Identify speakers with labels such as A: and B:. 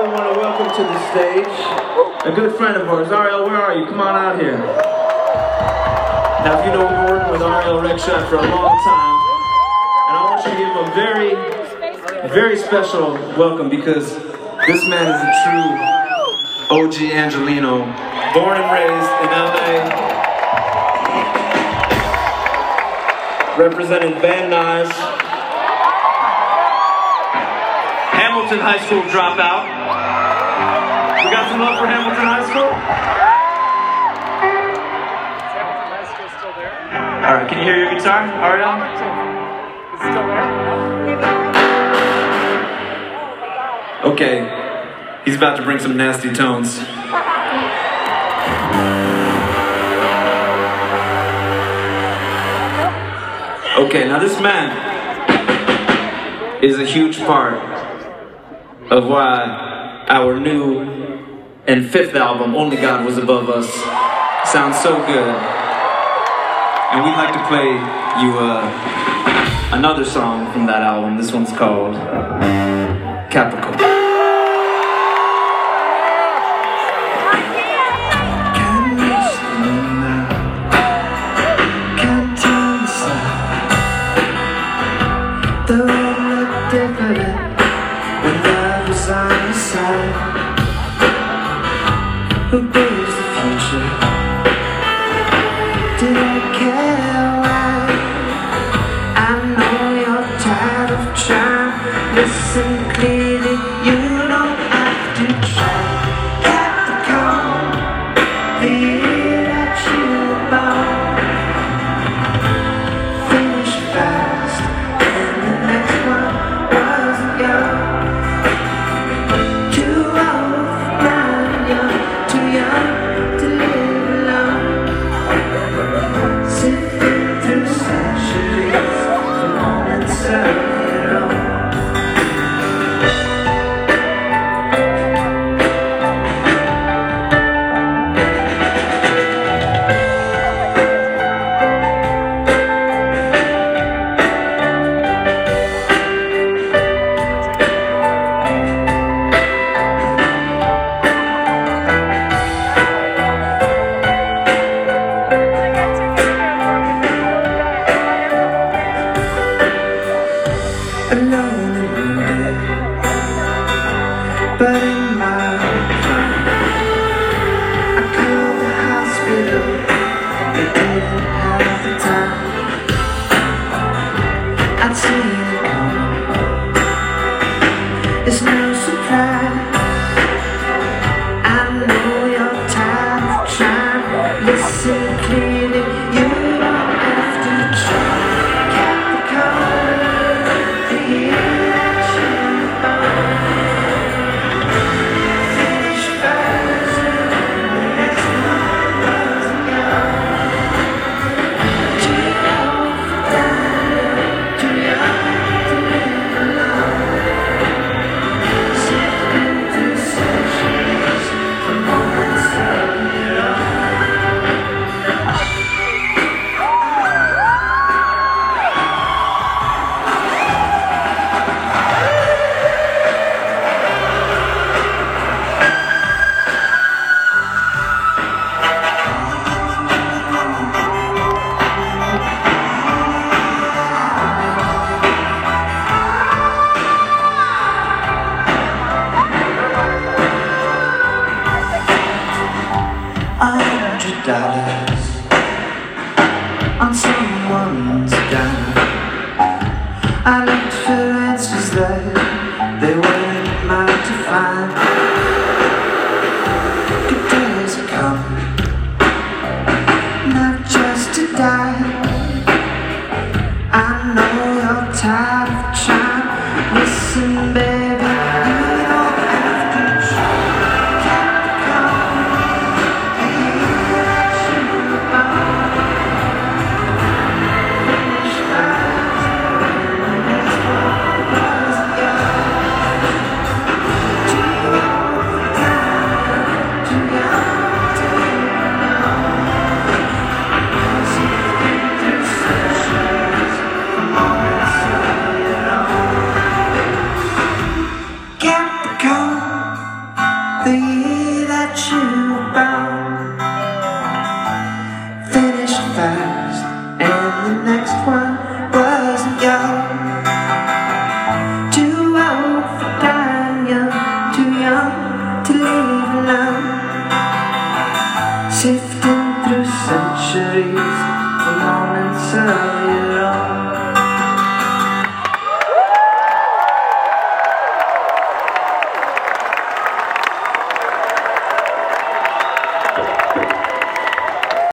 A: we want to welcome to the stage a good friend of ours. Ariel, where are you? Come on out here. Now, if you know, we've been working with Ariel Rechtshaft for a long time, and I want you to give him a very, very special welcome, because this man is a true OG Angelino, born and raised in LA, representing Van Nuys, Hamilton High School dropout. We got some love for Hamilton High School? All right, can you hear your guitar, Ariel?
B: Is it still there?
A: Okay, he's about to bring some nasty tones. Okay, now this man is a huge part of why our new and fifth album, Only God Was Above Us, sounds so good. And we'd like to play you another song from that album. This one's called Capricorn.
C: Who builds the future? Did I care why? I know you're tired of trying. Listen clearly, you don't have to try. Capricorn, the year that you were born. Finish fast, and the next one wasn't yours. Too old for young. Too young to live alone, sifting through centuries for moments of your own. Alone and wounded, but in my heart, I called the hospital. They didn't have the time. I'd seen it coming. It's no surprise. I know you're tired of trying. Listen clearly, you don't have to try. Capricorn. $100 on someone's dime. I looked for answers there, they weren't mine to find. Good days are coming, not just to die. I know you're tired of trying. Listen, baby, you don't have to try. Capricorn. the year that you were born finished fast, and the next one wasn't yours. Too old for dying young, too young to leave alone. Sifting through centuries, the morning sun